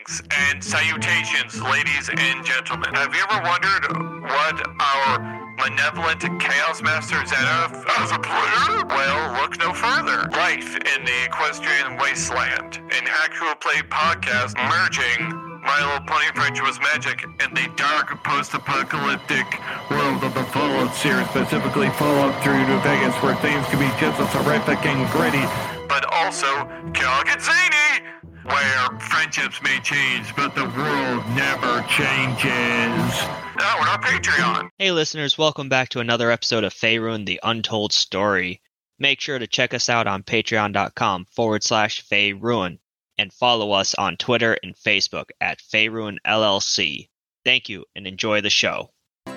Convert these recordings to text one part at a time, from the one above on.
Greetings and salutations, ladies and gentlemen. Have you ever wondered what our malevolent Chaos Master Zenith as a player? Well, look no further. Life in the Equestrian Wasteland, an actual play podcast merging My Little Pony Friendship Was Magic in the dark post-apocalyptic world of the Fallout series, specifically Fallout 3 New Vegas, where things can be just as horrific and gritty, but also can get zany, where friendships may change, but the world never changes. Now on our Patreon. Hey listeners, welcome back to another episode of Faerun, the Untold Story. Make sure to check us out on patreon.com/Faerun and follow us on Twitter and Facebook at Faerun LLC. Thank you and enjoy the show.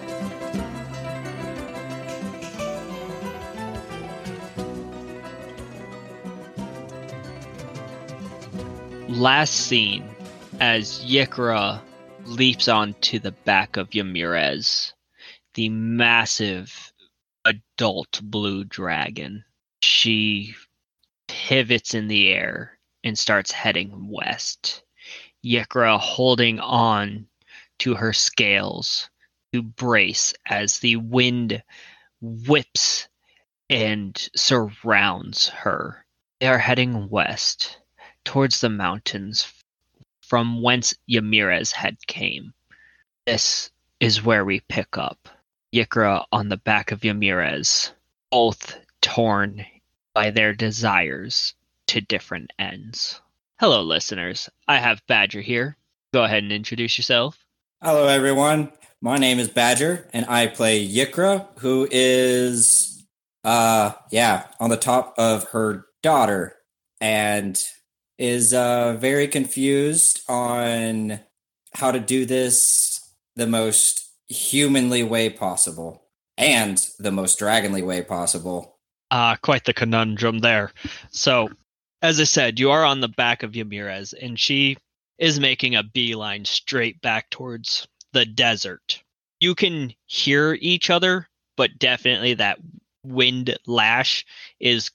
Last scene as Ykra leaps onto the back of Yamirez, the massive adult blue dragon. She pivots in the air and starts heading west. Ykra holding on to her scales to brace as the wind whips and surrounds her. They are heading west towards the mountains from whence Yamirez had came. This is where we pick up. Ykra on the back of Yamirez, both torn by their desires to different ends. Hello, listeners. I have Badger here. Go ahead and introduce yourself. Hello, everyone. My name is Badger, and I play Ykra, who is, on the top of her daughter, and is very confused on how to do this the most humanly way possible, and the most dragonly way possible. Quite the conundrum there. So, as I said, you are on the back of Yamirez, and she is making a beeline straight back towards the desert. You can hear each other, but definitely that wind lash is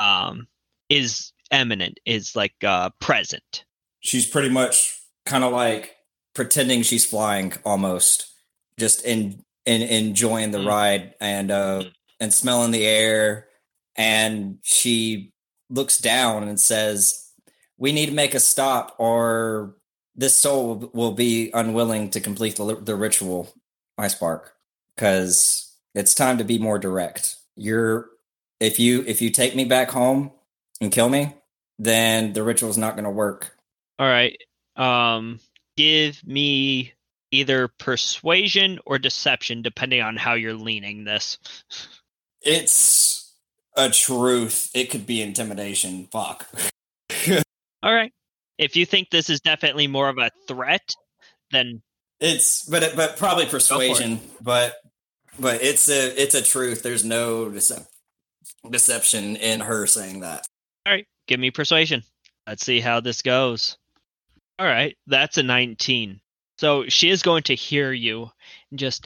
eminent, is like present. She's pretty much kind of like pretending she's flying almost, just enjoying the ride and smelling the air. And she looks down and says, "We need to make a stop, or this soul will be unwilling to complete the ritual, my spark, because it's time to be more direct. If you take me back home and kill me, then the ritual is not going to work." All right. Give me either persuasion or deception, depending on how you're leaning this. It's a truth. It could be intimidation. Fuck. All right. If you think this is definitely more of a threat, then but probably persuasion. But it's a truth. There's no deception in her saying that. All right. Give me persuasion. Let's see how this goes. All right. That's a 19. So she is going to hear you and just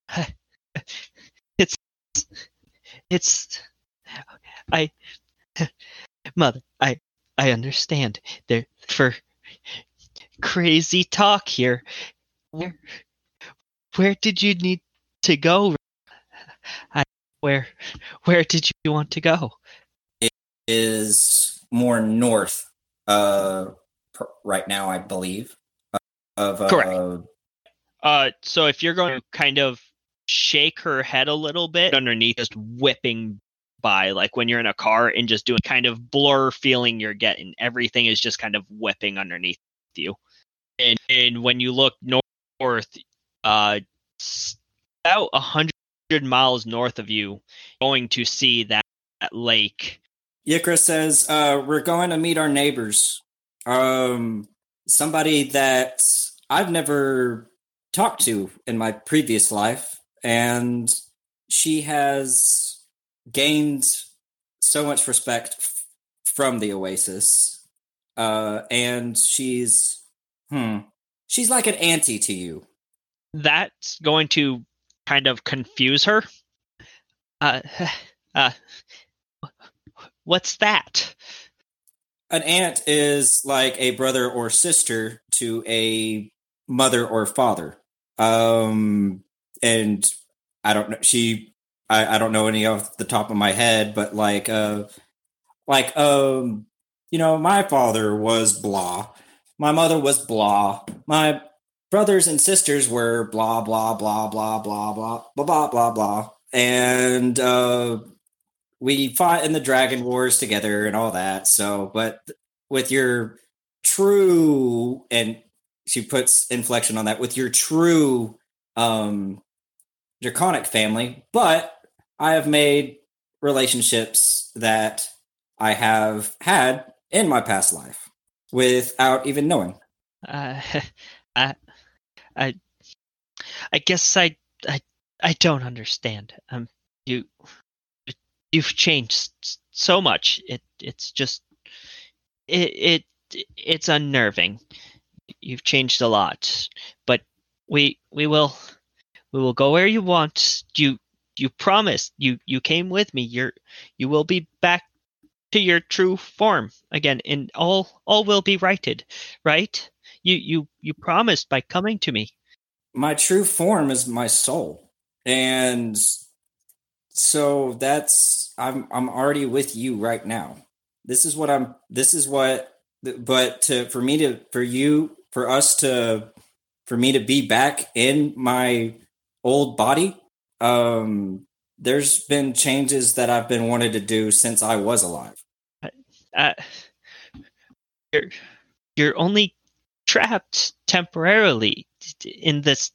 Mother, I understand. There for crazy talk here. Where did you need to go? Where did you want to go? It is more north right now, I believe. Correct. So if you're going to kind of shake her head a little bit underneath, just whipping by, like when you're in a car and just doing kind of blur feeling you're getting. Everything is just kind of whipping underneath you. And when you look north, about 100 miles north of you, going to see that lake. Ykra says, we're going to meet our neighbors. Somebody that I've never talked to in my previous life, and she has gained so much respect from the Oasis, and she's like an auntie to you. That's going to kind of confuse her. What's that? An aunt is like a brother or sister to a mother or father. And I don't know. I don't know any off the top of my head, but my father was blah. My mother was blah. My brothers and sisters were blah, blah, blah, blah, blah, blah, blah, blah, blah, blah. And we fought in the Dragon Wars together and all that. So, but with your true, and she puts inflection on that, with your true draconic family, but I have made relationships that I have had in my past life without even knowing. I guess I don't understand. You've changed so much. It's unnerving. You've changed a lot, but we will go where you want. You promised. You came with me. You will be back to your true form again, and all will be righted, right? You promised by coming to me. My true form is my soul, and so I'm already with you right now. For me to be back in my old body, there's been changes that I've been wanting to do since I was alive. You're only trapped temporarily in this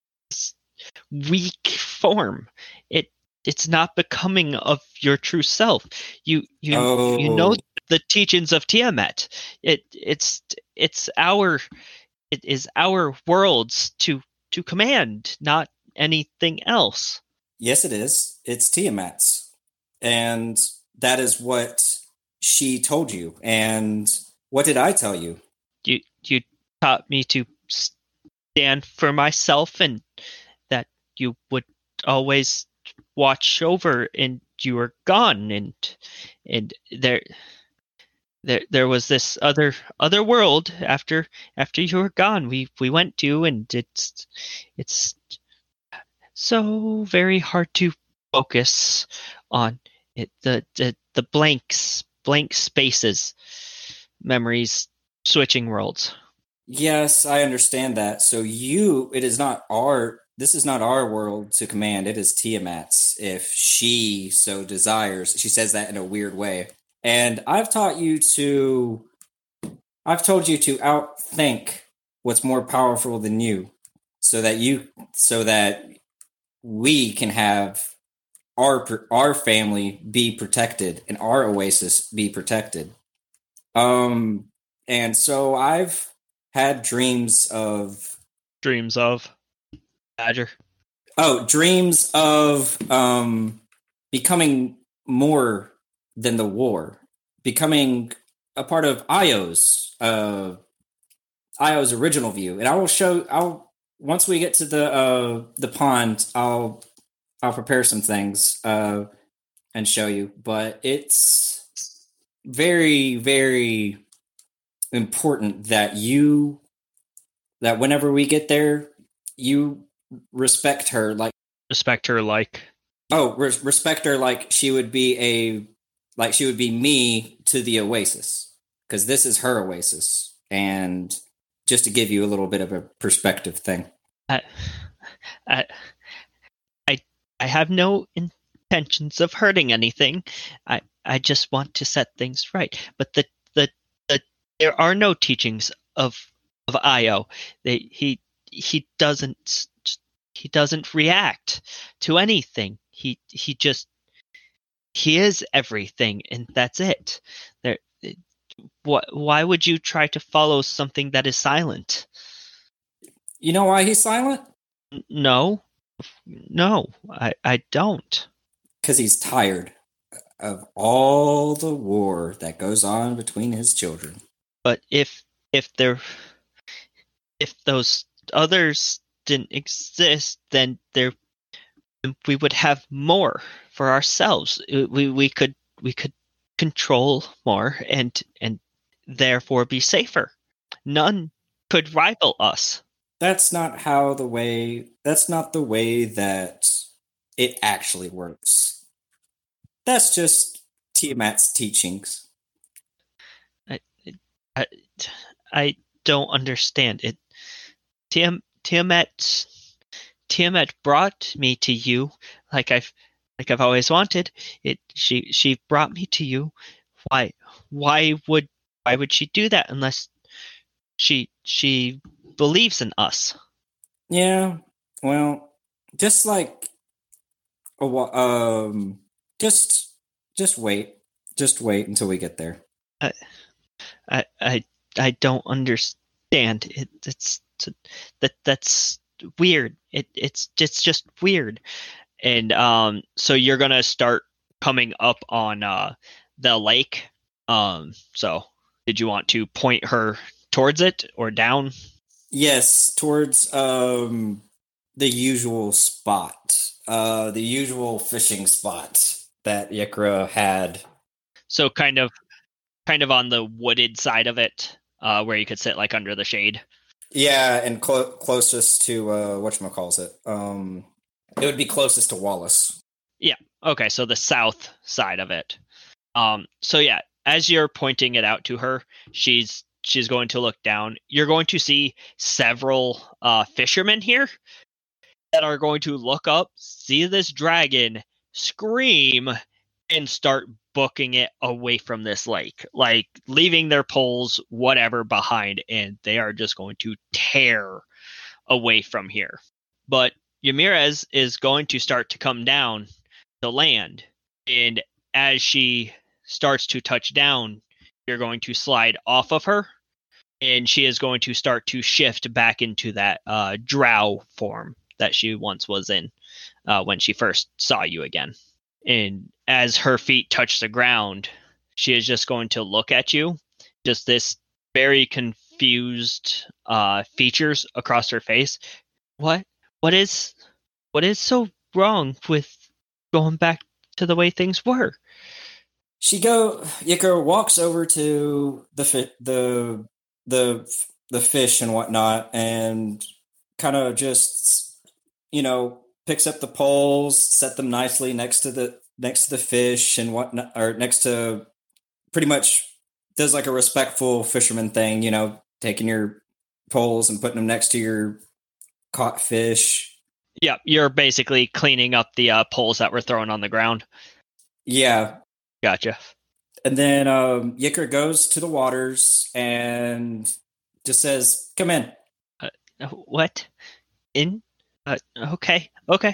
weak form. It's not becoming of your true self. You know the teachings of Tiamat. It is our worlds to command, not anything else. Yes, it is. It's Tiamat's, and that is what she told you. And what did I tell you? You taught me to stand for myself, and that you would always watch over, and you were gone, and there was this other world after you were gone. We went to, and it's so very hard to focus on it. The blank spaces, memories, switching worlds. Yes, I understand that. So this is not our world to command. It is Tiamat's, if she so desires. She says that in a weird way. And I've told you to outthink what's more powerful than you, so that we can have our family be protected and our oasis be protected. And so I've had dreams of Badger. Oh, dreams of becoming more than the war, becoming a part of Io's original view. And once we get to the pond, I'll prepare some things and show you. But it's very, very important that whenever we get there, you respect her like respect her like she would be me to the oasis, because this is her oasis. And just to give you a little bit of a perspective thing, I have no intentions of hurting anything. I just want to set things right. But there are no teachings of Io. He doesn't react to anything. He is everything, and that's it. Why would you try to follow something that is silent? You know why he's silent? No, I don't. Because he's tired of all the war that goes on between his children. But if those others didn't exist, then we would have more for ourselves. We could control more and therefore be safer. None could rival us. That's not the way that it actually works. That's just Tiamat's teachings. I, I don't understand it. Tiamat brought me to you like I've always wanted. She brought me to you. Why would she do that unless she believes in us? Yeah, well, just like just wait. Just wait until we get there. I don't understand. That's weird. It's just weird. And so you're gonna start coming up on the lake. So did you want to point her towards it or down? Yes, towards the usual spot. The usual fishing spot that Yikra had. So kind of on the wooded side of it, where you could sit like under the shade. Yeah, and closest to whatchamacallit. It would be closest to Wallace. Yeah. Okay, so the south side of it. So yeah, as you're pointing it out to her, she's going to look down. You're going to see several fishermen here that are going to look up, see this dragon, scream, and start booking it away from this lake, like leaving their poles, whatever, behind, and they are just going to tear away from here. But Yamirez is going to start to come down to land, and as she starts to touch down, you're going to slide off of her, and she is going to start to shift back into that drow form that she once was in when she first saw you again. And as her feet touch the ground, she is just going to look at you, just this very confused features across her face. What is so wrong with going back to the way things were? Yikra walks over to the fish and whatnot, and kind of just, picks up the poles, set them nicely next to the fish and whatnot, or next to, pretty much does like a respectful fisherman thing, taking your poles and putting them next to your caught fish. Yeah, you're basically cleaning up the poles that were thrown on the ground. Yeah. Gotcha. And then Yikra goes to the waters and just says, "Come in." What? In? Okay.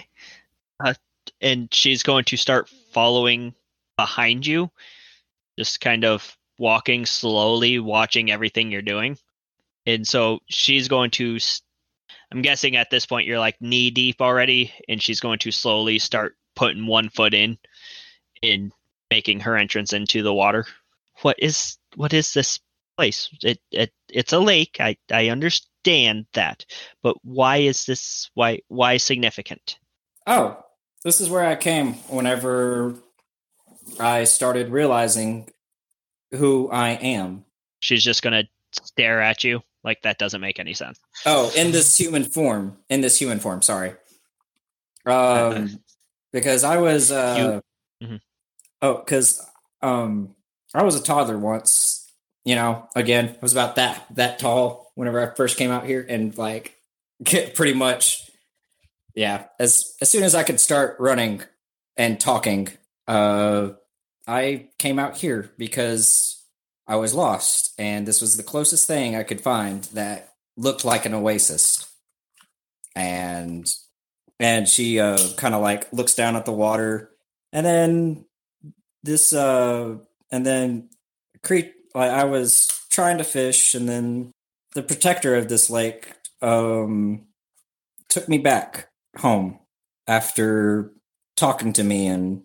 And she's going to start following behind you, just kind of walking slowly, watching everything you're doing. And so she's going to, I'm guessing at this point you're like knee deep already, and she's going to slowly start putting one foot in making her entrance into the water. What is this place? It's a lake. I understand that, but why is this why significant? Oh, this is where I came whenever I started realizing who I am. She's just gonna stare at you like that doesn't make any sense. Oh, in this human form. Sorry. Because I was because I was a toddler once. Again, I was about that tall whenever I first came out here, and like pretty much, yeah. As soon as I could start running and talking, I came out here because I was lost, and this was the closest thing I could find that looked like an oasis. And she kind of like looks down at the water, and then I was trying to fish, and then the protector of this lake took me back home after talking to me and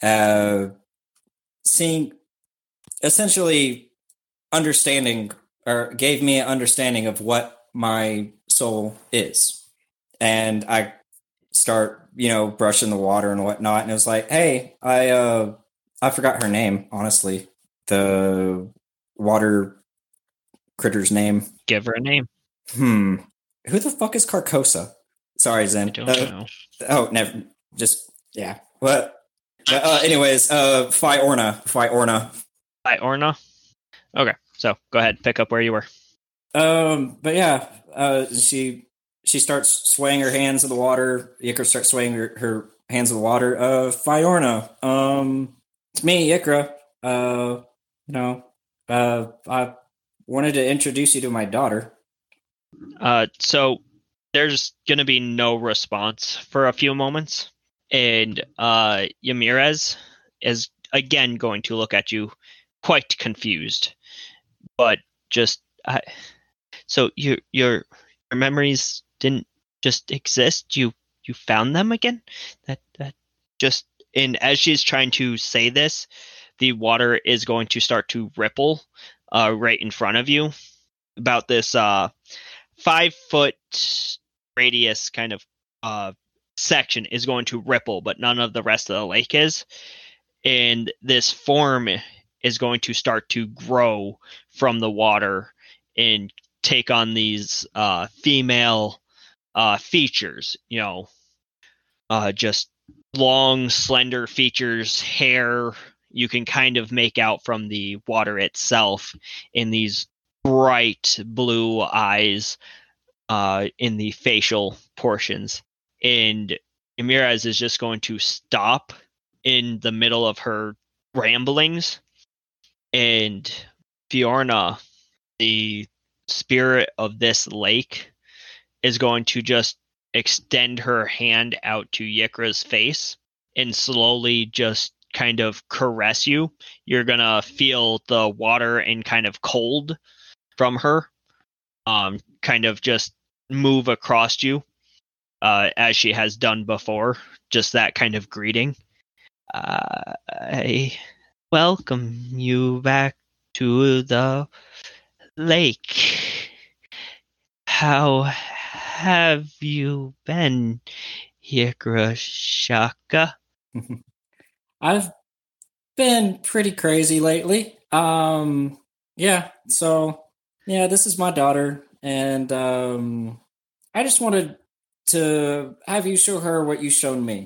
seeing, essentially understanding, or gave me an understanding of what my soul is. And I start, brushing the water and whatnot, and it was like, hey, I forgot her name, honestly. The water critter's name. Give her a name. Who the fuck is Carcosa? Sorry, Zen. I don't know. Oh, never. Just yeah. What? Anyways, Fiorna. By Orna. Okay, so go ahead, pick up where you were. But yeah, she starts swaying her hands in the water. Ykra starts swaying her hands in the water. Fiorna. It's me, Ykra. I wanted to introduce you to my daughter. So there's gonna be no response for a few moments, and Yamirez is again going to look at you, quite confused, but just so your memories didn't just exist. You found them again. That just and as she's trying to say this, the water is going to start to ripple right in front of you. About this 5-foot radius kind of section is going to ripple, but none of the rest of the lake is. And this form is going to start to grow from the water and take on these female features, just long, slender features, hair. You can kind of make out from the water itself in these bright blue eyes in the facial portions. And Yamirez is just going to stop in the middle of her ramblings. And Fiorna, the spirit of this lake, is going to just extend her hand out to Yikra's face and slowly just kind of caress you. You're gonna feel the water and kind of cold from her kind of just move across you as she has done before. Just that kind of greeting. I welcome you back to the lake. How have you been, Yikra Shaka? I've been pretty crazy lately. This is my daughter, and I just wanted to have you show her what you shown me.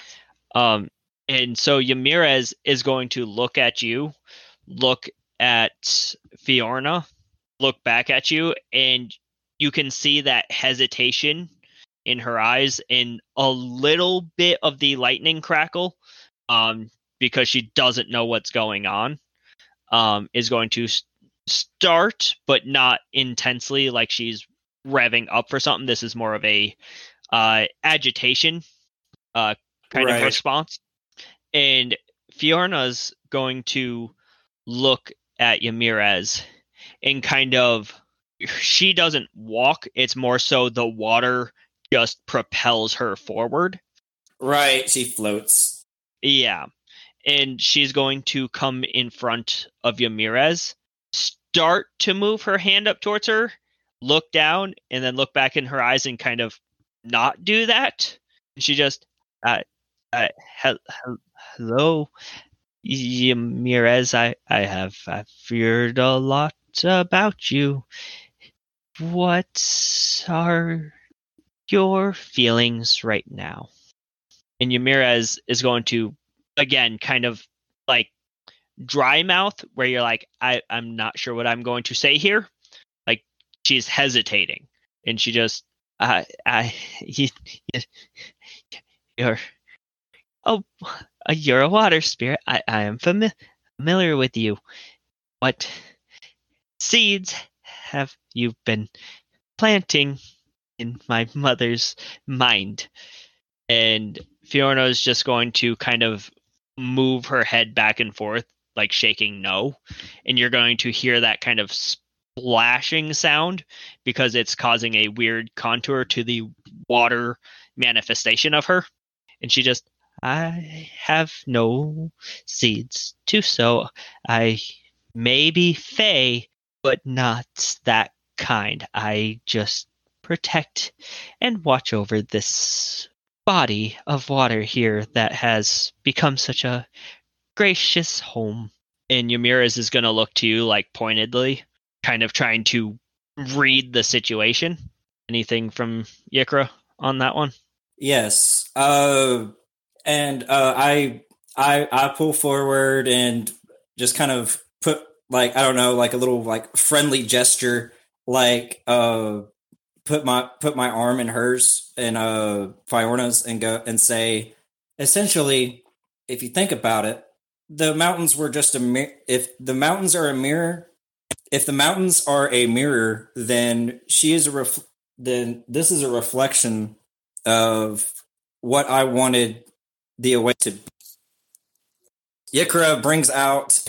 And so Yamirez is going to look at you, look at Fiorna, look back at you, and you can see that hesitation in her eyes and a little bit of the lightning crackle, because she doesn't know what's going on, is going to start, but not intensely like she's revving up for something. This is more of a agitation kind of response. And Fiorna's going to look at Yamirez and kind of, she doesn't walk, it's more so the water just propels her forward. Right, she floats. Yeah. And she's going to come in front of Yamirez, start to move her hand up towards her, look down, and then look back in her eyes and kind of not do that. And she just, hello, Yamirez. I've feared a lot about you. What are your feelings right now? And Yamirez is going to, again, kind of like dry mouth, where you're like, I'm not sure what I'm going to say here. Like, she's hesitating, and she just, you're a water spirit. I am familiar with you. What seeds have you been planting in my mother's mind? And Fiorna is just going to kind of move her head back and forth, like shaking no. And you're going to hear that kind of splashing sound because it's causing a weird contour to the water manifestation of her. And she just, I have no seeds to sow. I may be fey, but not that kind. I just protect and watch over this body of water here that has become such a gracious home. And Yamirez is going to look to you like pointedly, kind of trying to read the situation. Anything from Yikra on that one? Yes. And I pull forward and just kind of put like I don't know, like a little like friendly gesture, like put my arm in hers and Fiorna's and go and say, essentially, if you think about it, the mountains were just if the mountains are a mirror, if the mountains are a mirror, then she is then this is a reflection of what I wanted the away to be. Yikra brings out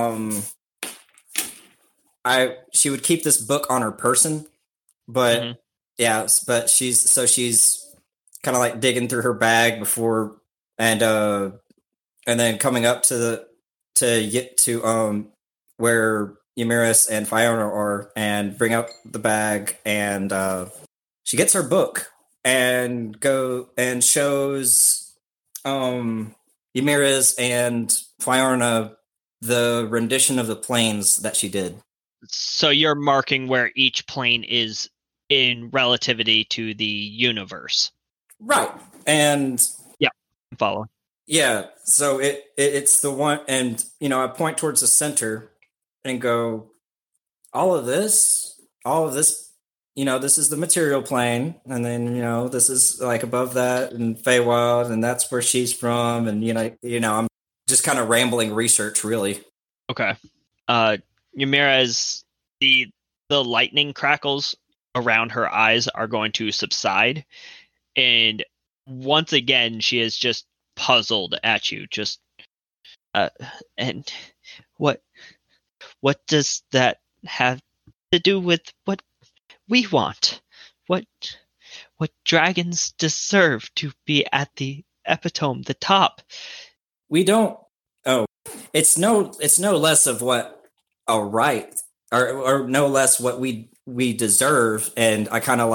she would keep this book on her person, but but she's kind of like digging through her bag before and then coming up to get to where Ymiris and Fiona are and bring out the bag and she gets her book and shows Ymiris and Fiona the rendition of the planes that she did. So you're marking where each plane is in relativity to the universe. Right. And yeah, I'm following. Yeah, so it's the one, and I point towards the center and go, all of this, this is the material plane, and then this is like above that and Feywild, and that's where she's from, and I'm just kind of rambling research, really. Okay. Ymiris, the lightning crackles around her eyes are going to subside, and once again she is just puzzled at you, just and what does that have to do with what we want? What dragons deserve to be at the epitome, the top? We don't. Oh, it's no less of what a right, or no less what we deserve. And I kind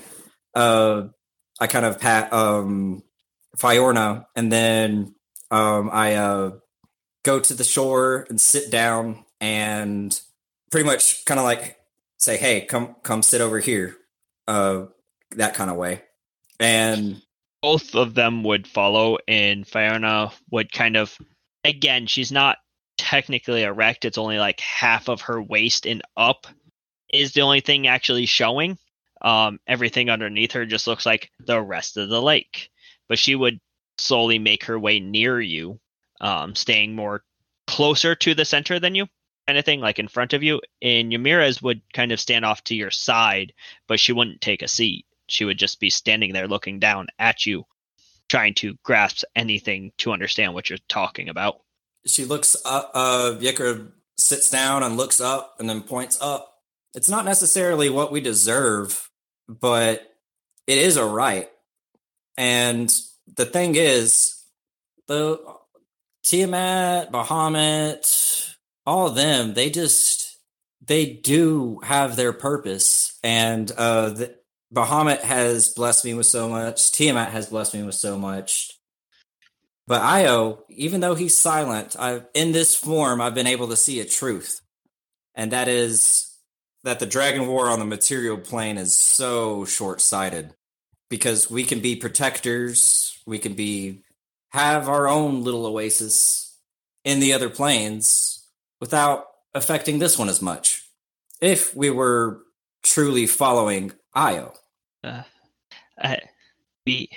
of pat Fiorna, and then I go to the shore and sit down and pretty much kind of like say, hey, come sit over here, that kind of way. And both of them would follow, and Fiona would kind of, again, she's not technically erect, it's only like half of her waist and up is the only thing actually showing. Everything underneath her just looks like the rest of the lake. But she would slowly make her way near you, staying more closer to the center than you, kind of thing, like in front of you. And Ymiris would kind of stand off to your side, but she wouldn't take a seat. She would just be standing there looking down at you, trying to grasp anything to understand what you're talking about. She looks up, Yikra sits down and looks up and then points up. It's not necessarily what we deserve, but it is a right. And the thing is, the Tiamat, Bahamut, all of them, they do have their purpose. And Bahamut has blessed me with so much. Tiamat has blessed me with so much. But Io, even though he's silent, in this form, I've been able to see a truth. And that is that the Dragon War on the material plane is so short-sighted. Because we can be protectors, we can have our own little oasis in the other planes without affecting this one as much. If we were truly following Io. We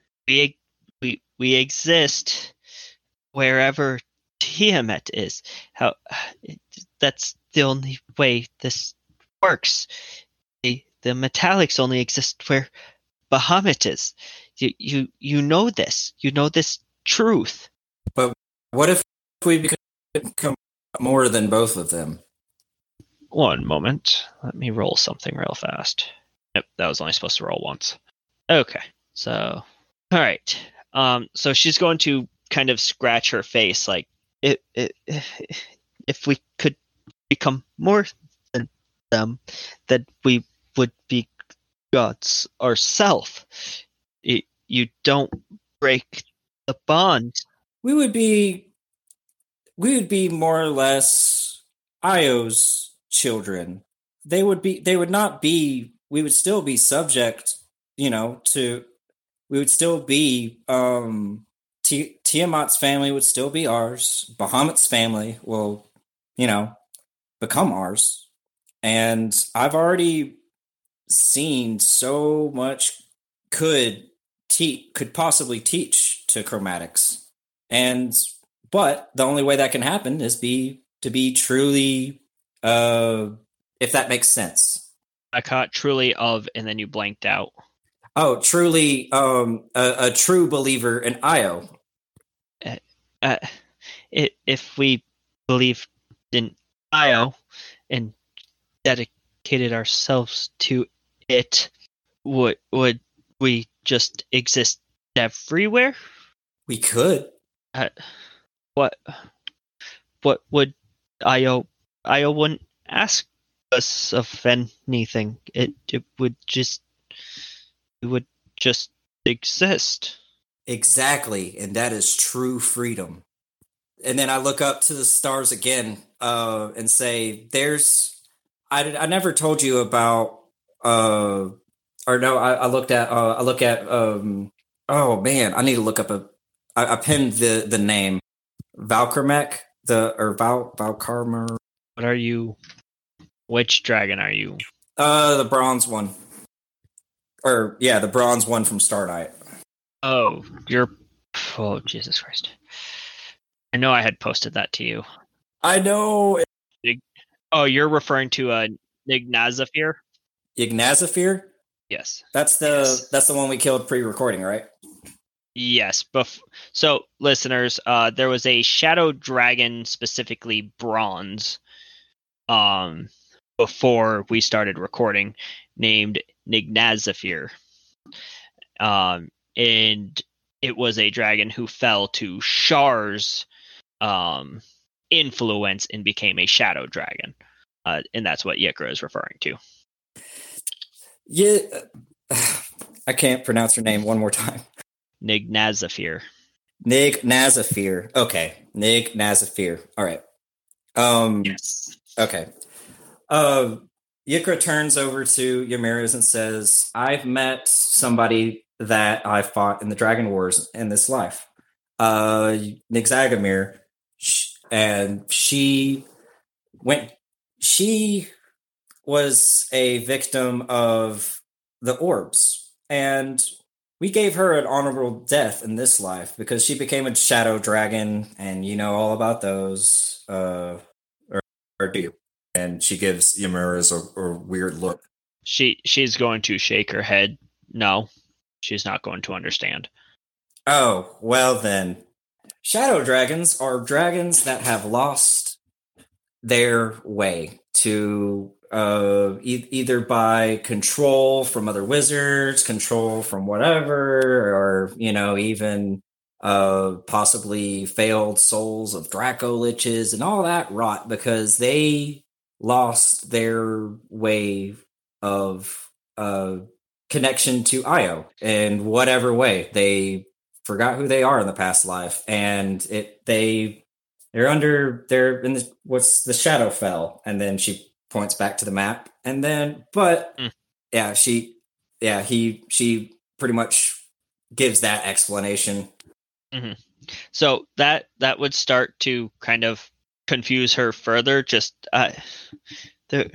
exist wherever Tiamat is. That's the only way this works. The metallics only exist where Bahamut is. You know this. You know this truth. But what if we become more than both of them? One moment. Let me roll something real fast. Yep, that was only supposed to roll once. Okay, so all right. So she's going to kind of scratch her face, like if we could become more than them, that we would be gods ourselves. You don't break the bond. We would be more or less Io's children. they would not be, we would still be subject, to, we would still be, Tiamat's family would still be ours. Bahamut's family will, become ours. And I've already seen so much could possibly teach to chromatics. But the only way that can happen is to be truly, if that makes sense. I caught truly of, and then you blanked out. Oh, truly, a true believer in Io. If we believed in Io and dedicated ourselves to it, would we just exist everywhere? We could. What would Io wouldn't ask us of anything. It would just exist. Exactly, and that is true freedom. And then I look up to the stars again, and say, "There's." I never told you about. Or no, I looked at. I look at. Oh man, I need to look up I pinned the name Valkarmek, Valkarmer. What are you? Which dragon are you? The bronze one. Or yeah, the bronze one from Stardite. Oh, oh, Jesus Christ. I know I had posted that to you. I know. Oh, you're referring to Ignazafir? Ignazafir? Yes. That's the one we killed pre-recording, right? Yes. So, listeners, there was a shadow dragon, specifically bronze, before we started recording, named Ignazafir. And it was a dragon who fell to Shar's influence and became a shadow dragon. And that's what Ykra is referring to. Yeah, I can't pronounce her name one more time. Ignazafir. Ignazafir. Okay, Ignazafir. All right. Yes. Okay. Ykra turns over to Ymiriz and says, "I've met somebody that I fought in the Dragon Wars in this life. Nixagamir, and she was a victim of the orbs, and we gave her an honorable death in this life because she became a shadow dragon, and you know all about those, or do you?" And she gives Ymiriz a weird look. She's going to shake her head. No, she's not going to understand. Oh, well then. Shadow dragons are dragons that have lost their way to either by control from other wizards, control from whatever, or, even possibly failed souls of Draco Liches and all that rot because they lost their way of connection to Io in whatever way. They forgot who they are in the past life, and they're in what's the Shadowfell, and then she points back to the map, and then she pretty much gives that explanation. Mm-hmm. So that would start to kind of confuse her further. Just there's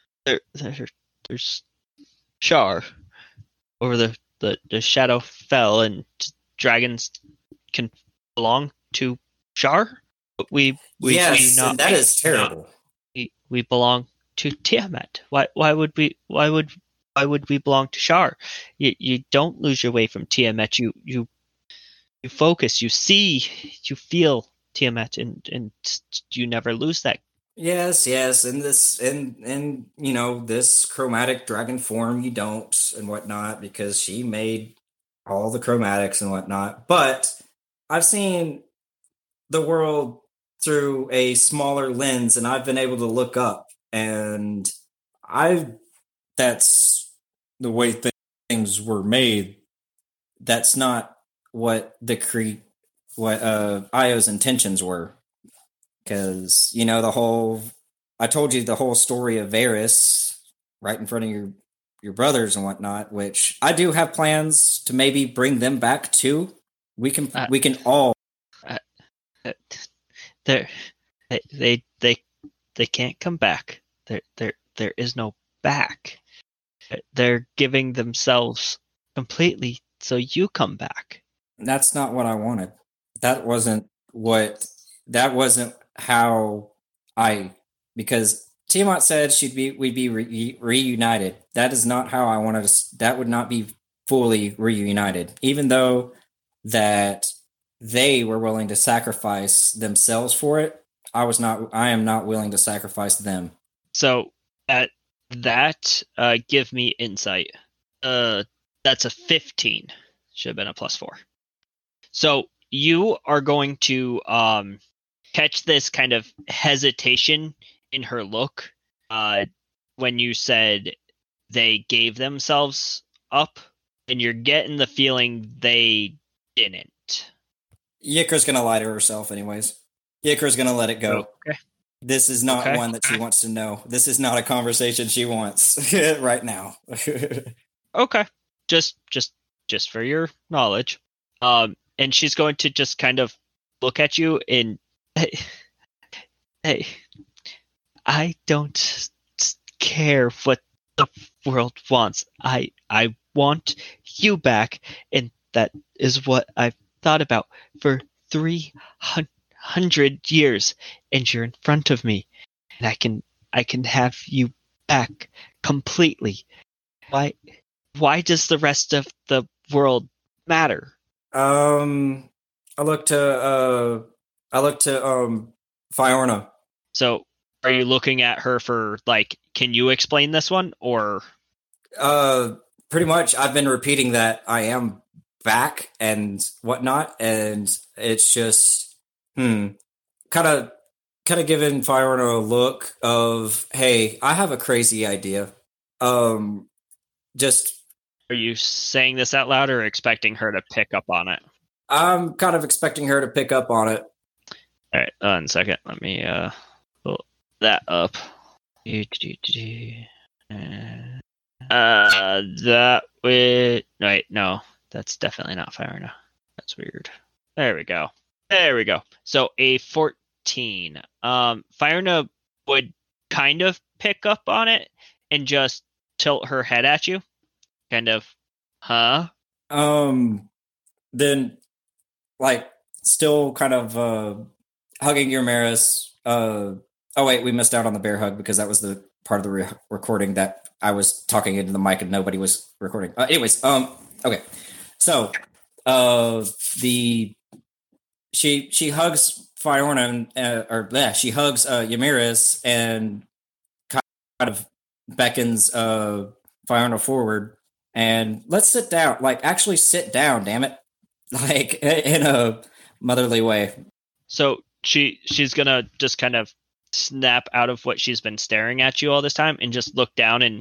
Shar over the Shadowfell, and dragons can belong to Shar. But yes, and that is terrible. We belong to Tiamat. Why would we belong to Shar? You don't lose your way from Tiamat. You focus. You see. You feel Tiamat, and you never lose that. Yes. In this chromatic dragon form, you don't and whatnot because she made all the chromatics and whatnot. But I've seen the world through a smaller lens, and I've been able to look up, and that's the way things were made. That's not what Io's intentions were. Because, I told you the whole story of Varys, right in front of your brothers and whatnot, which I do have plans to maybe bring them back too. We can all. They're, they can't come back. There is no back. They're giving themselves completely so you come back. That's not what I wanted. That wasn't how because Tiamat said we'd be reunited. That is not how I wanted to. That would not be fully reunited, even though that they were willing to sacrifice themselves for it. I am not willing to sacrifice them. So at that, give me insight. That's a 15. Should have been a +4. So you are going to catch this kind of hesitation in her look when you said they gave themselves up, and you're getting the feeling they didn't. Yikra's going to lie to herself anyways. Yikra's going to let it go. Okay. This is not one that she wants to know. This is not a conversation she wants right now. Okay. Just for your knowledge. And she's going to just kind of look at you and hey, I don't care what the world wants. I want you back, and that is what I've thought about for 300 years, and you're in front of me, and I can have you back completely. Why does the rest of the world matter? I look to Fiorna. So are you looking at her for can you explain this one, or pretty much I've been repeating that I am back and whatnot, and it's just kind of giving Fiorna a look of, hey, I have a crazy idea. Just are you saying this out loud or expecting her to pick up on it? I'm kind of expecting her to pick up on it. All right, 1 second. Let me pull that up. That would... Wait, no. That's definitely not Fiorna. That's weird. There we go. So a 14. Fiorna would kind of pick up on it and just tilt her head at you. Kind of, huh? Then, still kind of hugging Ymiris. Oh wait, we missed out on the bear hug because that was the part of the recording that I was talking into the mic and nobody was recording. Anyways, okay. So, she hugs Fiorna, she hugs Ymiris and kind of beckons Fiorna forward. And let's sit down. Actually sit down, damn it. In a motherly way. So she's gonna just kind of snap out of what she's been staring at you all this time and just look down and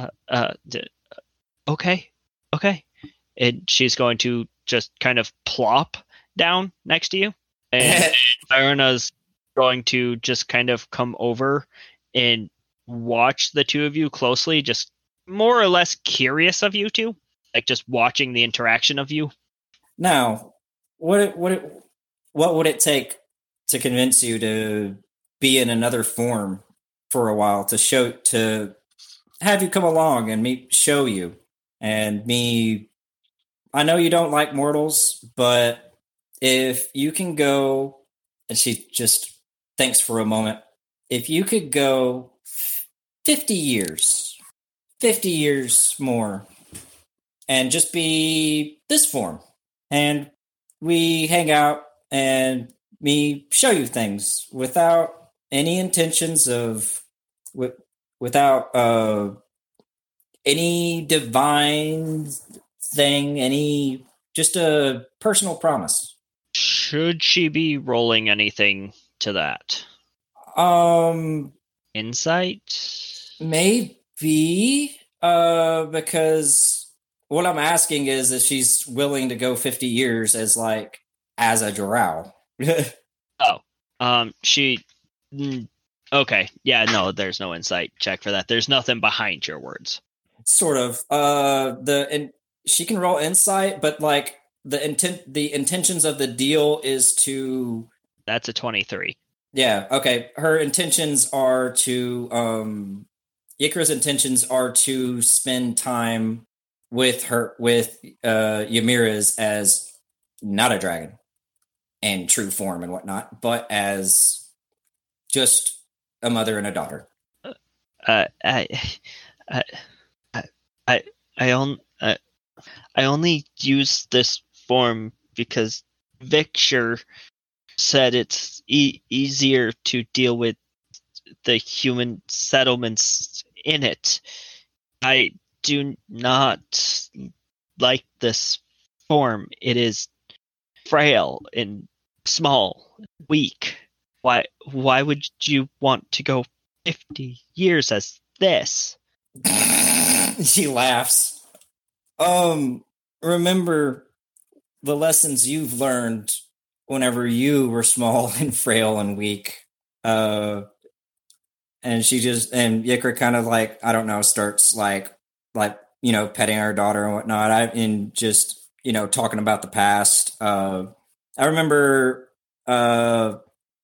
okay. And she's going to just kind of plop down next to you. And Fiorna's going to just kind of come over and watch the two of you closely, just more or less curious of you two, just watching the interaction of you. Now, what would it take to convince you to be in another form for a while, to have you come along and show you? And I know you don't like mortals, but if you can go, and she just thinks for a moment, if you could go 50 years more and just be this form, and we hang out and me show you things without any intentions of without any divine thing, just a personal promise. Should she be rolling anything to that? Insight? Maybe, because what I'm asking is if she's willing to go 50 years as a drow. She Okay. Yeah, no, there's no insight check for that. There's nothing behind your words. Sort of. She can roll insight, but like the intentions of the deal is to. That's a 23. Yeah. Okay. Her intentions are to. Ykara's intentions are to spend time with Ymira's as not a dragon in true form and whatnot, but as just a mother and a daughter. I only use this form because Victor said it's easier to deal with the human settlements in it. I do not like this form. It is frail and small, weak. Why would you want to go 50 years as this? She laughs. Remember the lessons you've learned whenever you were small and frail and weak. And Ykra kind of like, I don't know, starts like, petting her daughter and whatnot. And just, talking about the past. I remember, hold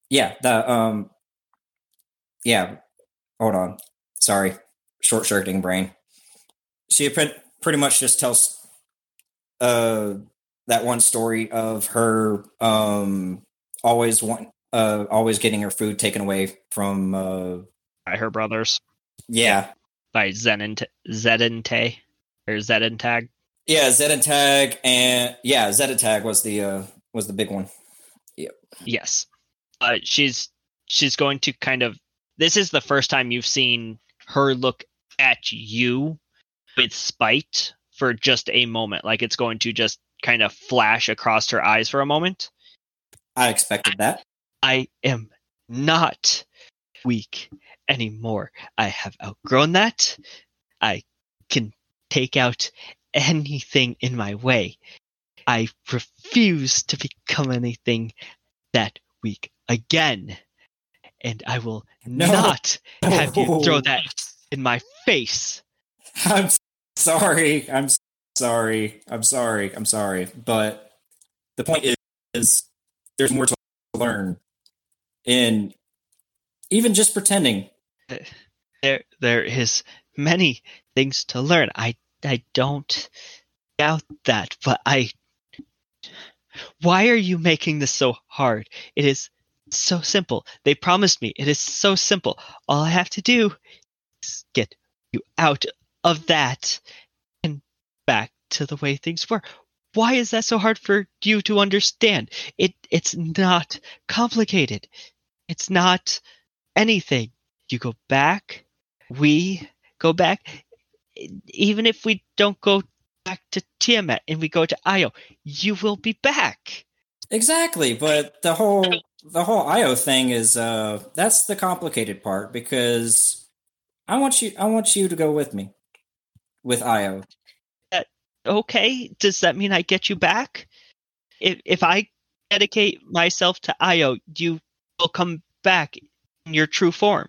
on. Sorry. Short-circuiting brain. She pretty much just tells that one story of her always getting her food taken away from by her brothers. Yeah. By Zedentag or Zedentag. Yeah, Zedentag Zedentag was the big one. Yep. Yes. She's going to kind of, this is the first time you've seen her look at you with spite for just a moment. Like it's going to just kind of flash across her eyes for a moment. I expected that. I am not weak anymore. I have outgrown that. I can take out anything in my way. I refuse to become anything that weak again. And I will not have you throw that in my face. I'm sorry. But the point is there's more to learn. And even just pretending. There is many things to learn. I don't doubt that, but why are you making this so hard? It is so simple. They promised me it is so simple. All I have to do is get you out of that and back to the way things were. Why is that so hard for you to understand? It's not complicated. It's not anything. You go back. We go back. Even if we don't go back to Tiamat and we go to Io, you will be back. Exactly, but the whole Io thing is that's the complicated part because I want you to go with me with Io. Okay, does that mean I get you back? If I dedicate myself to Io, you will come back in your true form.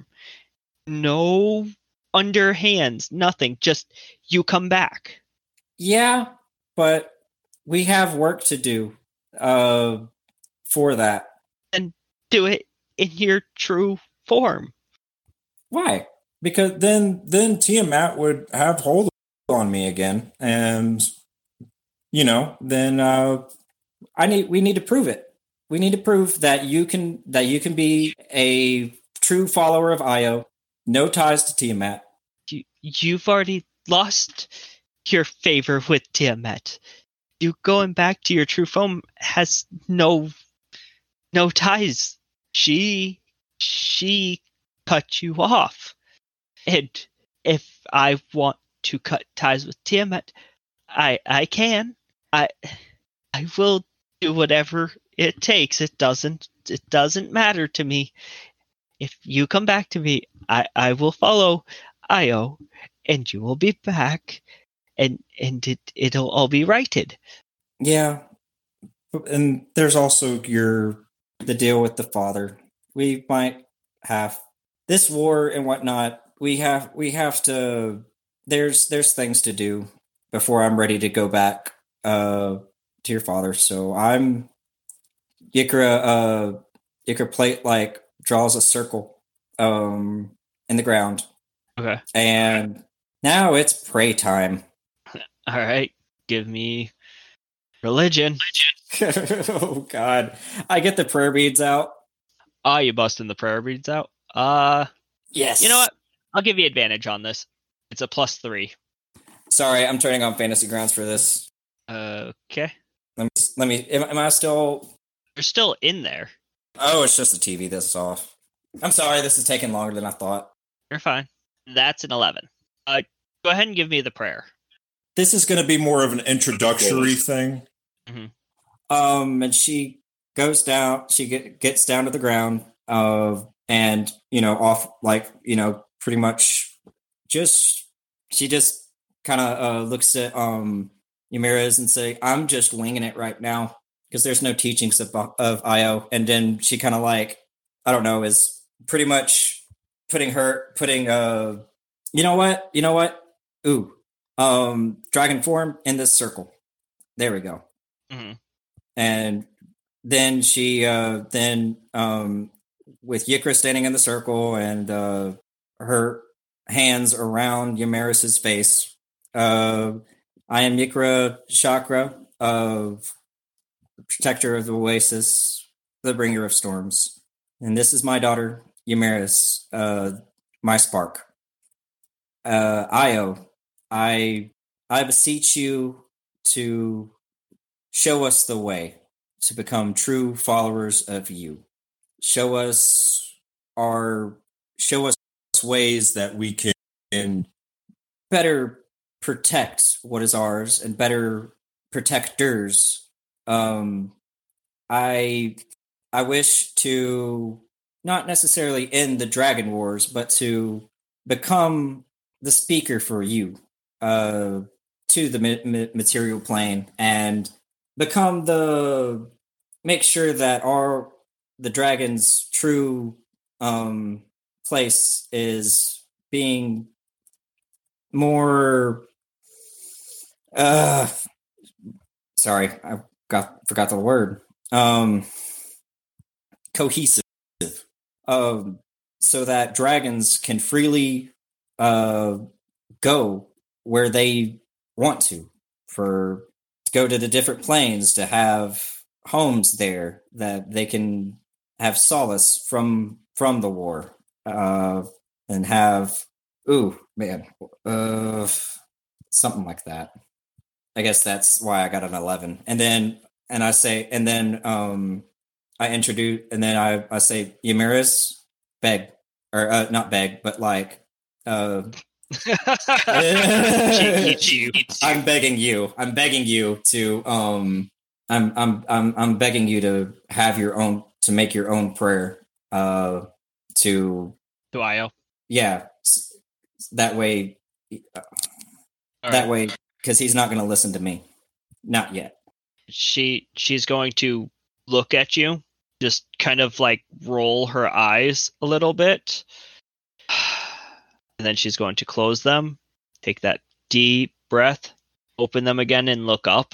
No underhands, nothing. Just you come back. Yeah, but we have work to do for that. And do it in your true form. Why? Because then Tiamat would have hold on me again, and then we need to prove it. We need to prove that you can be a true follower of Io, no ties to Tiamat. You've already lost your favor with Tiamat. You going back to your true form has no ties. She cut you off. And if I want to cut ties with Tiamat, I can. I will do whatever it takes. It doesn't matter to me. If you come back to me, I will follow Io, and you will be back, and it'll all be righted. Yeah, and there's also the deal with the father. We might have this war and whatnot, we have to. There's things to do before I'm ready to go back to your father. So I'm Yikra. Yikra plate like draws a circle in the ground. Okay. And now it's pray time. All right. Give me religion. Oh God! I get the prayer beads out. Ah, you busting the prayer beads out. Yes. You know what? I'll give you advantage on this. It's a +3. Sorry, I'm turning on Fantasy Grounds for this. Okay. Let me. Am I still? You're still in there. Oh, it's just the TV that's off. I'm sorry. This is taking longer than I thought. You're fine. That's an 11. Go ahead and give me the prayer. This is going to be more of an introductory thing. And she goes down. She gets down to the ground. And off like pretty much she just kind of looks at Ymira's and say, "I'm just winging it right now because there's no teachings of Io." And then she kind of like, I don't know, is pretty much putting you know what? Ooh, dragon form in this circle. There we go. Mm-hmm. And then she with Yikra standing in the circle and her hands around Ymiris's face. I am Yikra Chakra, protector of the Oasis, the bringer of storms. And this is my daughter, Ymiris, my spark. Io, I beseech you to show us the way to become true followers of you. Show us ways that we can better protect what is ours and better protectors. I wish to not necessarily end the Dragon Wars, but to become the speaker for you to the material plane and make sure that the dragon's true place is being more sorry, I forgot the word. Cohesive. So that dragons can freely go where they want to go to the different planes, to have homes there that they can have solace from the war, and have something like that. I guess that's why I got an 11. And then I say Ymiris, beg, or not beg, but like I'm begging you to I'm begging you to have your own, to make your own prayer to Io. Yeah, that way that way, because he's not going to listen to me, not yet. She's going to look at you, just kind of like roll her eyes a little bit, and then she's going to close them, take that deep breath, open them again, and look up.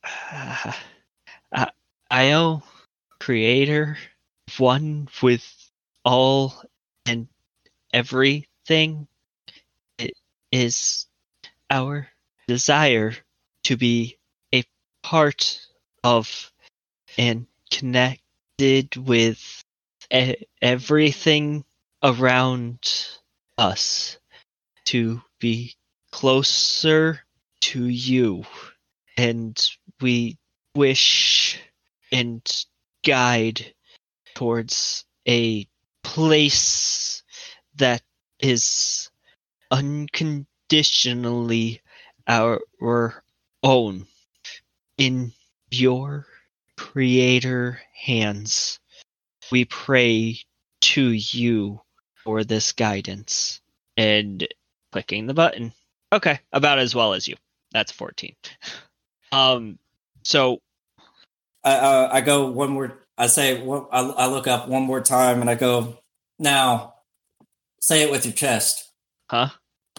Io, creator, one with all and everything, it is our desire to be a part of and connected with everything around us, to be closer to you, and we wish and guide towards a place that is unconditionally our own. In your creator hands, we pray to you for this guidance. And clicking the button. Okay, about as well as you. That's 14. So I go one more. I say, I look up one more time and I go, now, Say it with your chest. Huh?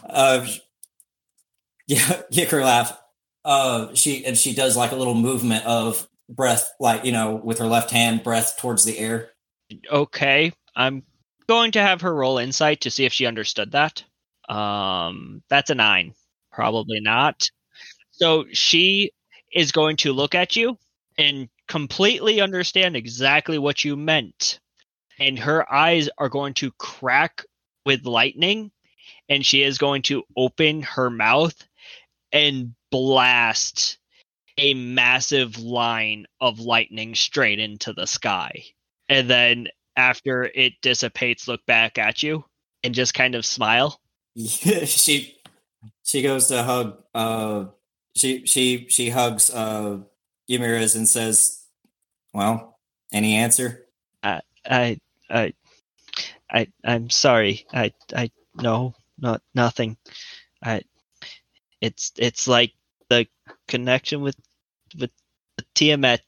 Yeah, Yicker laugh. She does like a little movement of breath, like, with her left hand, breath towards the air. Okay, I'm going to have her roll insight to see if she understood that. That's a 9. Probably not. So she is going to look at you and completely understand exactly what you meant. And her eyes are going to crack with lightning, and she is going to open her mouth and blast a massive line of lightning straight into the sky. And then after it dissipates, look back at you and just kind of smile. She goes to hug she hugs Ymirez and says, "Well, any answer?" I'm sorry. No, nothing. It's like the connection with Tiamat.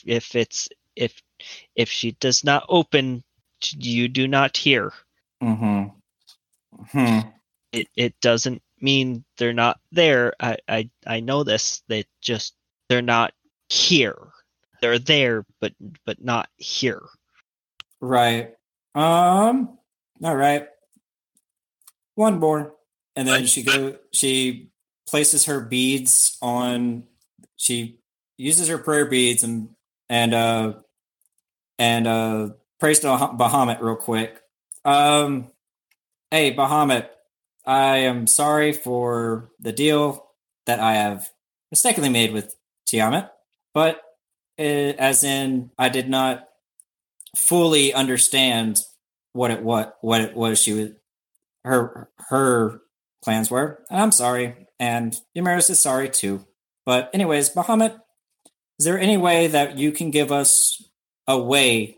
If she does not open, you do not hear. Mm-hmm. It doesn't mean they're not there. I know this. They're not here. They're there, but not here. Right. All right. One more. And then she places her beads on, she uses her prayer beads and prays to Bahamut real quick. Hey, Bahamut, I am sorry for the deal that I have mistakenly made with Tiamat, but as in I did not fully understand what it was she was, her plans were. I'm sorry, and Ymirez is sorry too. But anyways, Bahamut, is there any way that you can give us a way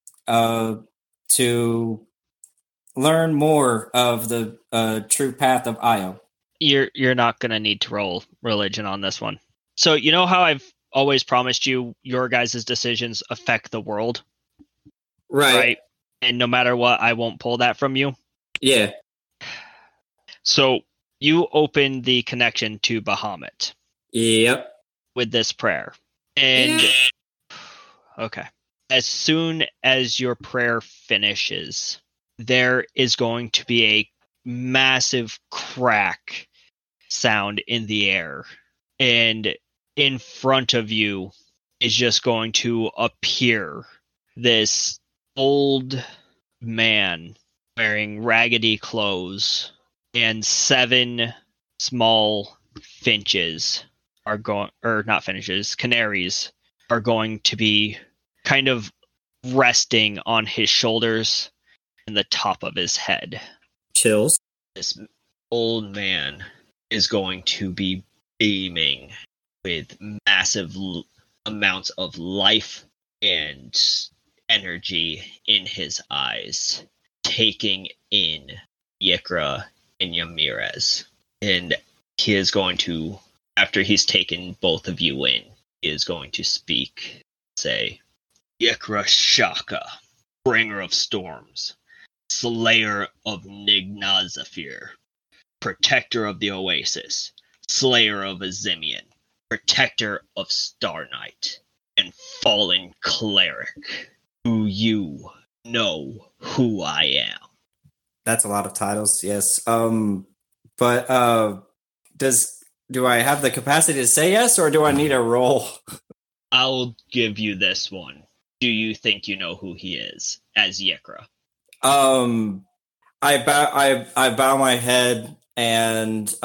to learn more of the true path of Io? You're not going to need to roll religion on this one. So you know how I've always promised you your guys' decisions affect the world? Right? And no matter what, I won't pull that from you? Yeah. So you open the connection to Bahamut. Yep. With this prayer. And okay. As soon as your prayer finishes, there is going to be a massive crack sound in the air. And in front of you is just going to appear this old man wearing raggedy clothes, and 7 small finches are going, or not finches, canaries are going to be kind of resting on his shoulders and the top of his head. Chills. This old man is going to be beaming with massive amounts of life and energy in his eyes, taking in Yikra and Ymirez. And he is going to, after he's taken both of you in, he is going to speak, say, Yikra Shaka, bringer of storms, slayer of Nignazafir, protector of the Oasis, slayer of Azimian, protector of Star Knight, and fallen cleric. Do you know who I am? That's a lot of titles, yes. But do I have the capacity to say yes, or do I need a roll? I'll give you this one. Do you think you know who he is as Yikra? I bow my head and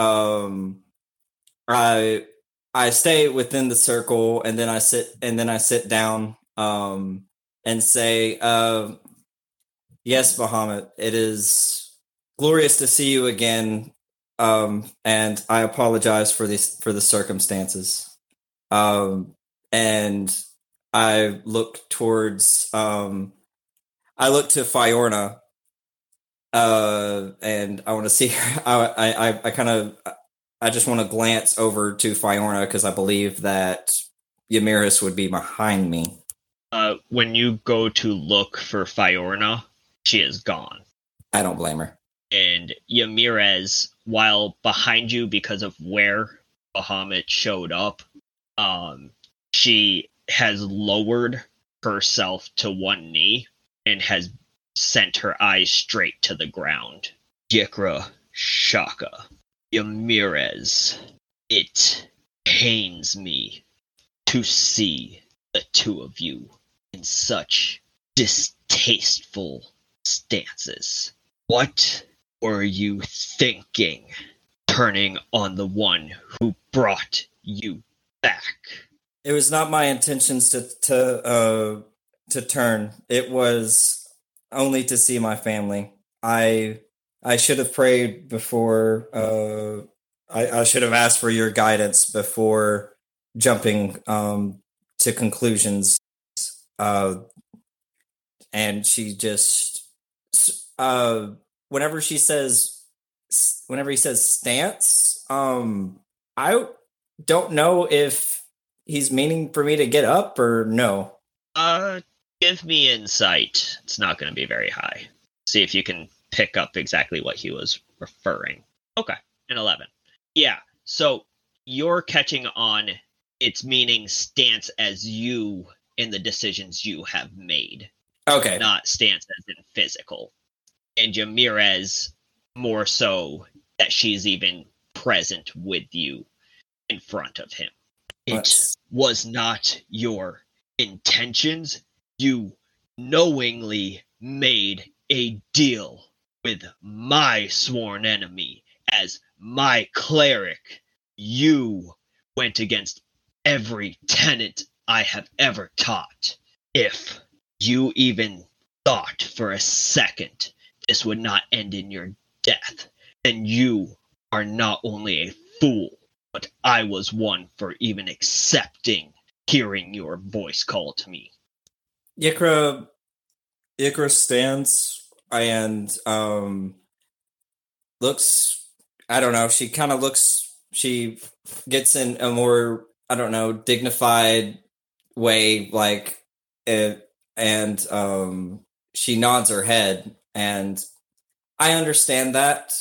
I stay within the circle, and then I sit down and say, yes, Bahamut, it is glorious to see you again, and I apologize for the circumstances. And I look towards I look to Fiorna, and I want to see her. I just want to glance over to Fiorna because I believe that Ymirez would be behind me. When you go to look for Fiorna, she is gone. I don't blame her. And Yamirez, while behind you because of where Bahamut showed up, she has lowered herself to one knee and has sent her eyes straight to the ground. Yikra Shaka. Yamirez, it pains me to see the two of you in such distasteful stances. What were you thinking, turning on the one who brought you back? It was not my intentions to turn. It was only to see my family. I should have prayed before. I should have asked for your guidance before jumping to conclusions. And she just whenever he says stance, I don't know if he's meaning for me to get up or no. Give me insight. It's not going to be very high. See if you can pick up exactly what he was referring. Okay, an 11. Yeah, so you're catching on its meaning stance as you in the decisions you have made. Okay. Not stance as in physical. And Yamirez, more so that she's even present with you in front of him. It was not your intentions. You knowingly made a deal with my sworn enemy as my cleric. You went against every tenet I have ever taught. If you even thought for a second this would not end in your death, then you are not only a fool, but I was one for even accepting hearing your voice call to me. Yikra stands and looks, I don't know, she kind of looks, she gets in a more, I don't know, dignified way, like, and she nods her head, and I understand that,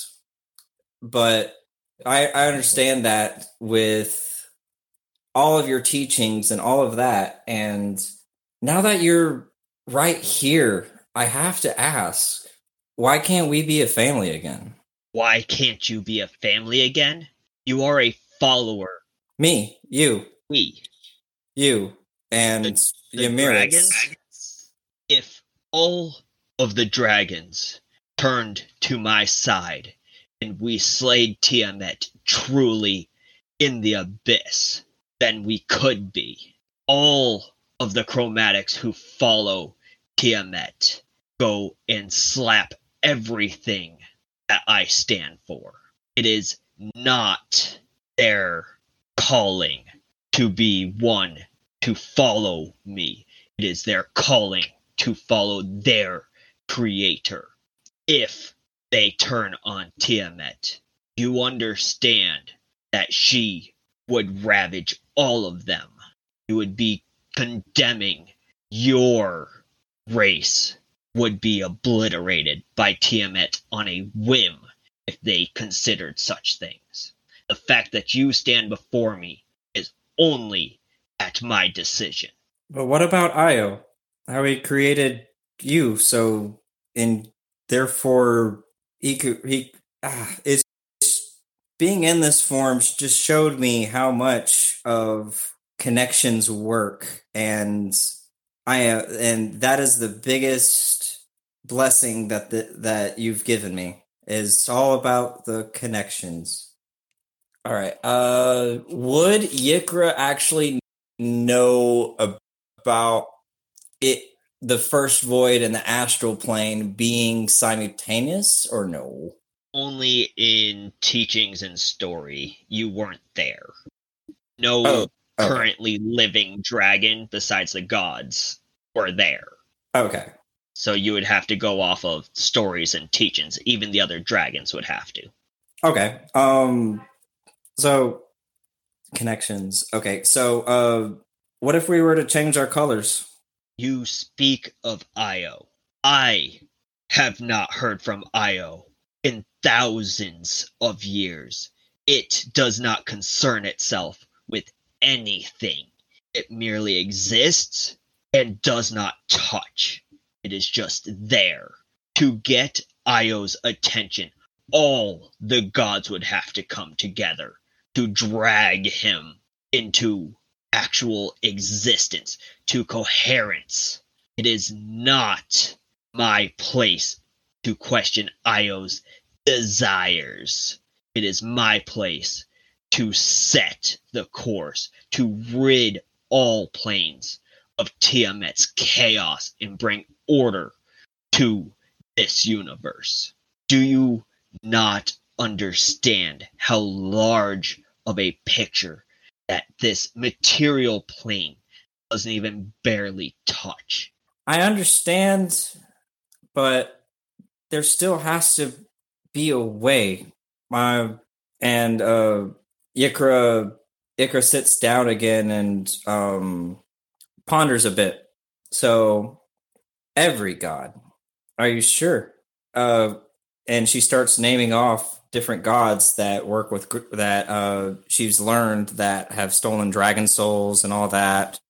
but I understand that with all of your teachings and all of that, and now that you're right here, I have to ask, why can't we be a family again? Why can't you be a family again? You are a follower. Me, you. We. You. And the dragons? If all of the dragons turned to my side and we slayed Tiamat truly in the abyss, then we could be. All of the chromatics who follow Tiamat go and slap everything that I stand for. It is not their calling to be one to follow me. It is their calling to follow their creator. If they turn on Tiamat, you understand that she would ravage all of them. You would be condemning your race would be obliterated by Tiamat on a whim if they considered such things. The fact that you stand before me is only at my decision. But what about Io? How he created you, so and therefore it's being in this form just showed me how much of connections work, and and that is the biggest blessing that you've given me. Is all about the connections. All right. Would Yikra actually know about it, the first void and the astral plane being simultaneous, or no? Only in teachings and story. You weren't there. No currently living dragon besides the gods were there. Okay. So you would have to go off of stories and teachings. Even the other dragons would have to. Okay. So connections. Okay. So what if we were to change our colors? You speak of Io. I have not heard from Io in thousands of years. It does not concern itself with anything. It merely exists and does not touch. It is just there. To get Io's attention, all the gods would have to come together to drag him into actual existence, to coherence. It is not my place to question Io's desires. It is my place to set the course, to rid all planes of Tiamat's chaos and bring order to this universe. Do you not understand how large of a picture that this material plane doesn't even barely touch? I understand, but there still has to be a way. Ykra sits down again and ponders a bit. So, every god, are you sure? And she starts naming off different gods that work with she's learned that have stolen dragon souls and all that.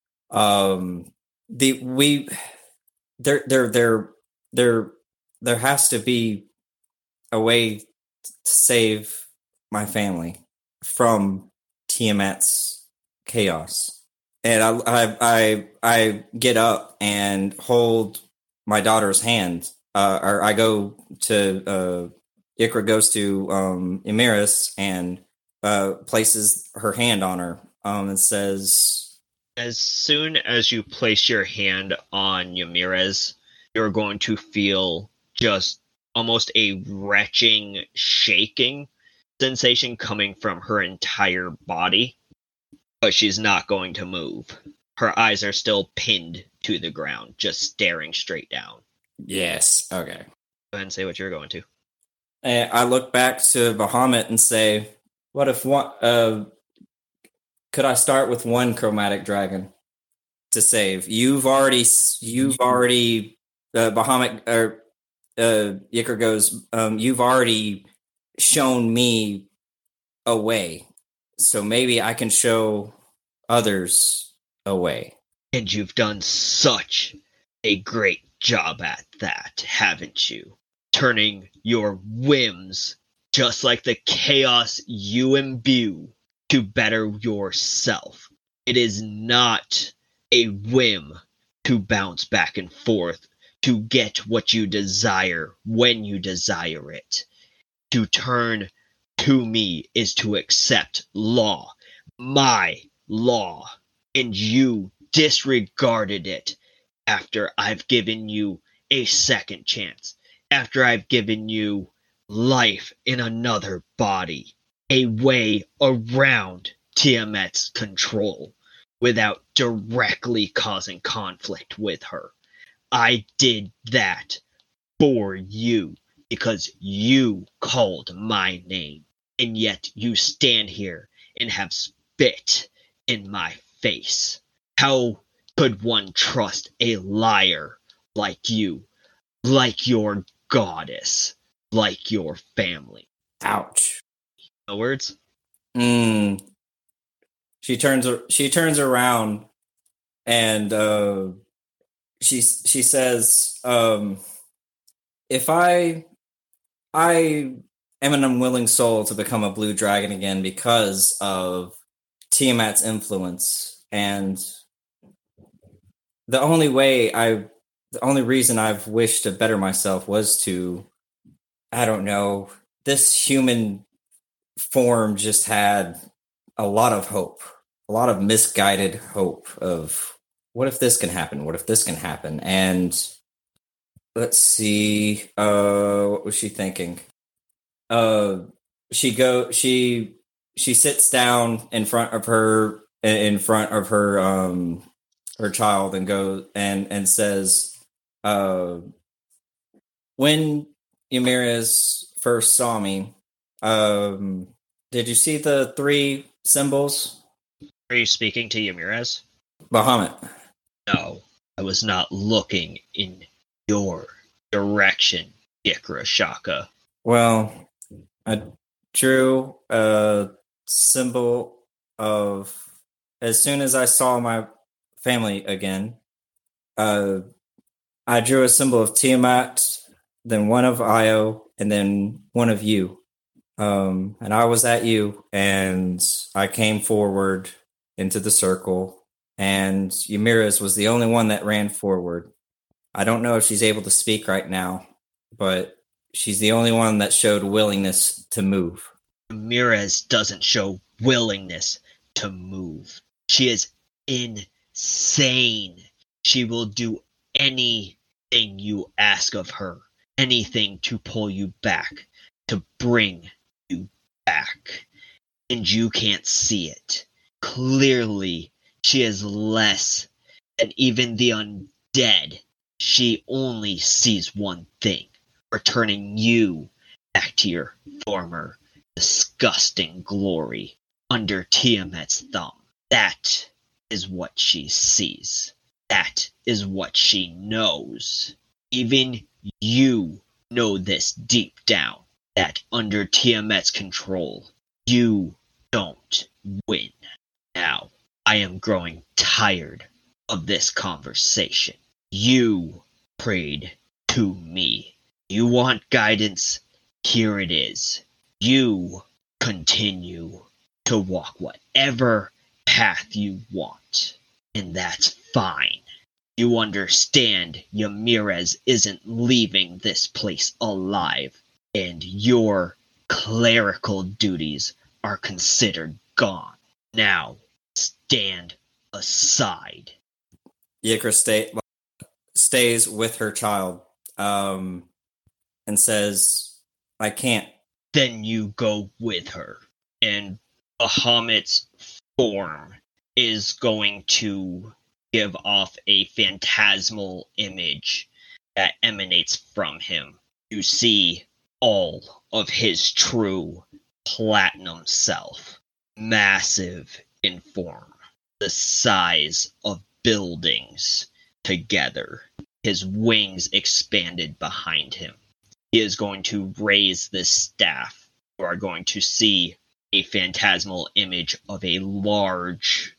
There has to be a way to save my family from Tiamat's chaos. And I get up and hold my daughter's hand. Or I go to Ykra goes to Ymyrus and places her hand on her and says, as soon as you place your hand on Ymyrus, you're going to feel just almost a retching, shaking sensation coming from her entire body, but she's not going to move. Her eyes are still pinned to the ground, just staring straight down. Yes, okay. Go ahead and say what you're going to. And I look back to Bahamut and say, what if one, could I start with one chromatic dragon to save? Bahamut, or Ykra goes, you've already shown me a way, so maybe I can show others a way. And you've done such a great job at that, haven't you? Turning your whims, just like the chaos you imbue, to better yourself. It is not a whim to bounce back and forth, to get what you desire when you desire it. To turn to me is to accept law, my law, and you disregarded it after I've given you a second chance, after I've given you life in another body, a way around Tiamat's control without directly causing conflict with her. I did that for you because you called my name, and yet you stand here and have spit in my face. How could one trust a liar like you, like your goddess, like your family? Ouch. No words? She turns around and she says, if I am an unwilling soul to become a blue dragon again because of Tiamat's influence, and the only reason I've wished to better myself was to, I don't know, this human form just had a lot of hope, a lot of misguided hope of, what if this can happen? What if this can happen? And let's see, what was she thinking? She sits down in front of her her child and goes and says, when Ymyrus first saw me, did you see the three symbols? Are you speaking to Ymyrus? Bahamut. No, I was not looking in your direction, Ykra Shaka. Well, I drew a symbol of, as soon as I saw my family again, uh, I drew a symbol of Tiamat, then one of Io, and then one of you. And I was at you, and I came forward into the circle, and Ymira's was the only one that ran forward. I don't know if she's able to speak right now, but she's the only one that showed willingness to move. Ramirez doesn't show willingness to move. She is insane. She will do anything you ask of her, anything to pull you back, to bring you back. And you can't see it. Clearly, she is less than even the undead. She only sees one thing, returning you back to your former disgusting glory under Tiamat's thumb. That is what she sees. That is what she knows. Even you know this deep down, that under Tiamat's control, you don't win. Now, I am growing tired of this conversation. You prayed to me. You want guidance? Here it is. You continue to walk whatever path you want, and that's fine. You understand Ymira's isn't leaving this place alive, and your clerical duties are considered gone. Now, stand aside. Ykra stays with her child, and says, I can't. Then you go with her, and Bahamut's form is going to give off a phantasmal image that emanates from him. You see all of his true platinum self, massive in form, the size of buildings together, his wings expanded behind him. He is going to raise this staff. You are going to see a phantasmal image of a large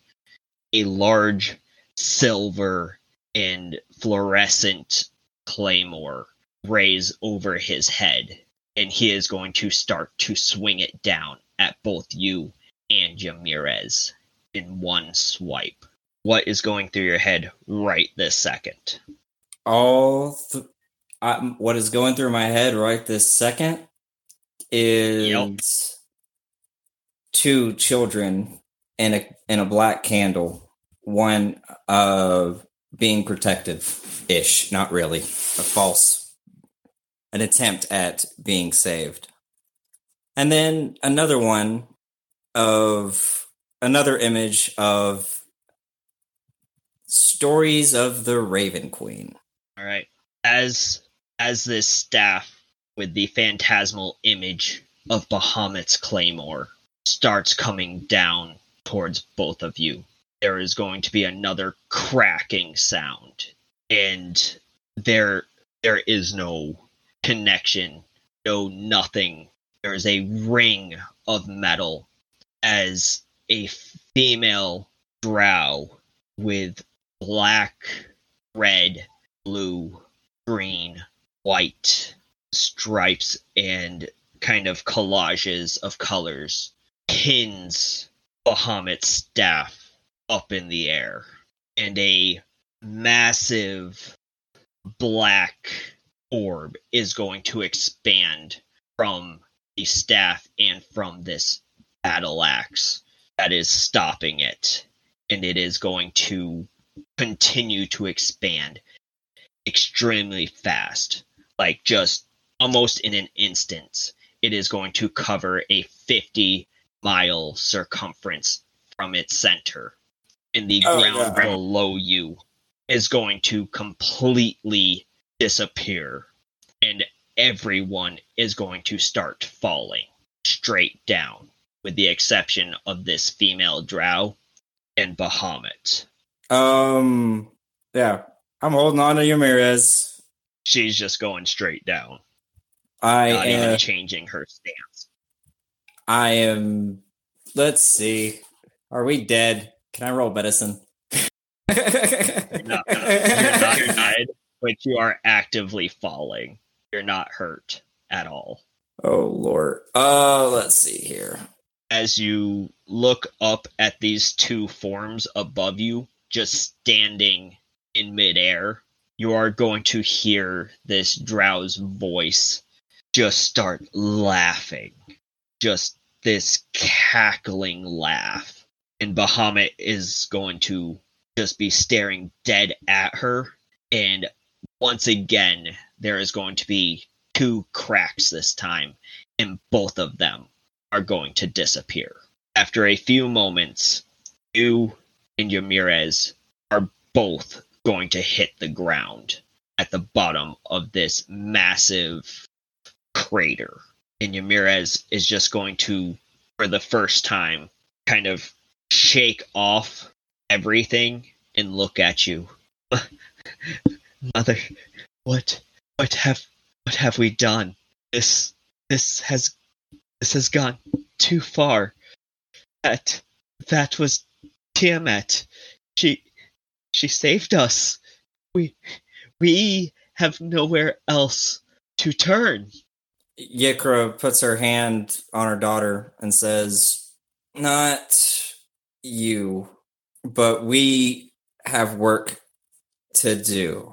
silver and fluorescent claymore raise over his head, and he is going to start to swing it down at both you and Jamirez in one swipe. What is going through your head right this second? What is going through my head right this second is two children in a black candle, one being protective-ish, not really, an attempt at being saved. And then another image of stories of the Raven Queen. All right. As this staff with the phantasmal image of Bahamut's claymore starts coming down towards both of you, there is going to be another cracking sound, and there is no connection, no nothing. There is a ring of metal as a female drow with black, red, blue, green, white stripes and kind of collages of colors pins Bahamut's staff up in the air, and a massive black orb is going to expand from the staff and from this battle axe that is stopping it, and it is going to continue to expand extremely fast, like just almost in an instant. It is going to cover a 50-mile circumference from its center, and the ground below you is going to completely disappear, and everyone is going to start falling straight down, with the exception of this female drow and Bahamut. Yeah, I'm holding on to Ymira's. She's just going straight down. Not even changing her stance. I am. Let's see. Are we dead? Can I roll medicine? You're not died, but you are actively falling. You're not hurt at all. Oh, Lord. Let's see here. As you look up at these two forms above you, just standing in midair, you are going to hear this Drow's voice just start laughing. Just this cackling laugh. And Bahamut is going to just be staring dead at her. And once again, there is going to be 2 cracks this time, and both of them are going to disappear. After a few moments, you and Yamirez are both going to hit the ground at the bottom of this massive crater. And Yamirez is just going to, for the first time, kind of shake off everything and look at you. Mother, what have we done? This has gone too far. That was Tiamat. She saved us. We have nowhere else to turn. Yikra puts her hand on her daughter and says, "Not you, but we have work to do."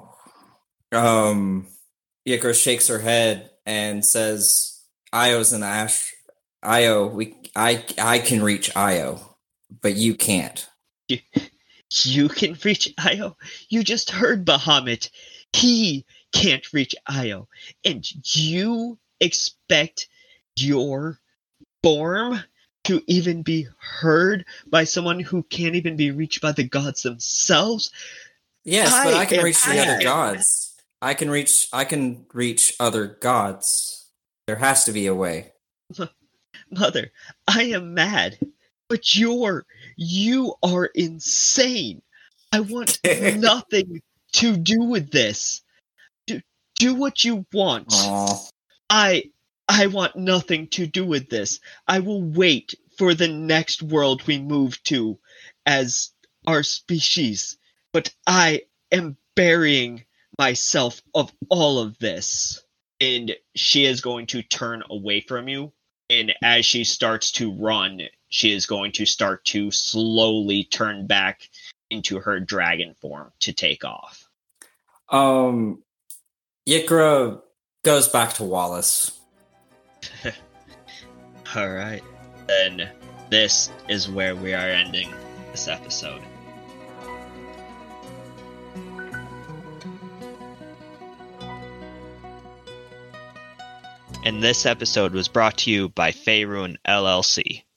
Yikra shakes her head and says, "Io's in Ash. Io, I can reach Io, but you can't." You can reach Io? You just heard Bahamut. He can't reach Io. And you expect your form to even be heard by someone who can't even be reached by the gods themselves? Yes, but I can reach the other gods. I can reach other gods. There has to be a way. Mother, I am mad, but you are insane. I want nothing to do with this. Do what you want. Aww. I want nothing to do with this. I will wait for the next world we move to as our species. But I am burying myself of all of this. And she is going to turn away from you. And as she starts to run, she is going to start to slowly turn back into her dragon form to take off. Yikra goes back to Wallace. Alright. Then this is where we are ending this episode. And this episode was brought to you by Faerun LLC.